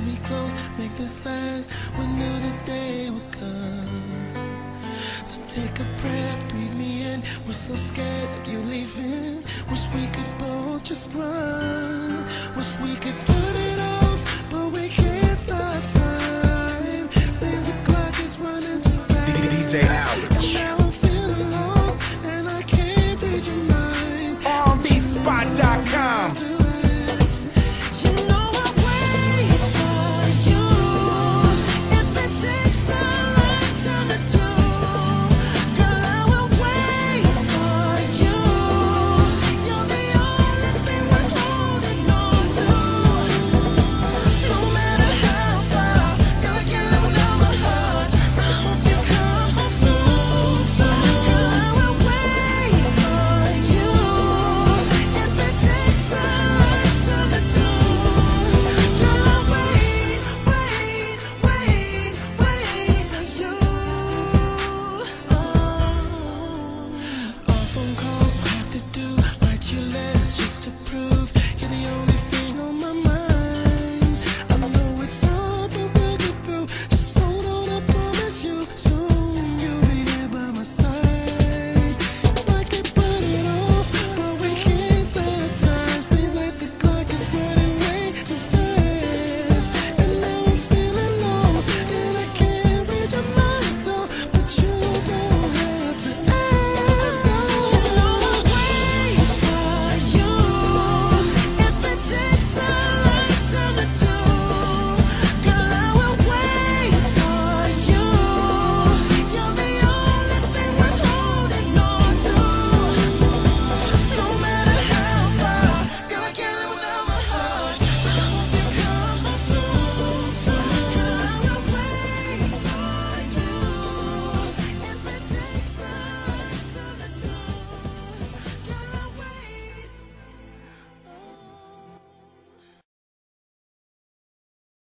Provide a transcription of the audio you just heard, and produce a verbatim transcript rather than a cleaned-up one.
me close, make this last. We knew this day would come. So take a breath, breathe me in. We're so scared of you leaving. Wish we could both just run. Wish we could put it off, but we can't stop time. Seems the clock is running too fast. D J Alex. And now I'm feeling lost, and I can't read your mind. R and B spot dot com.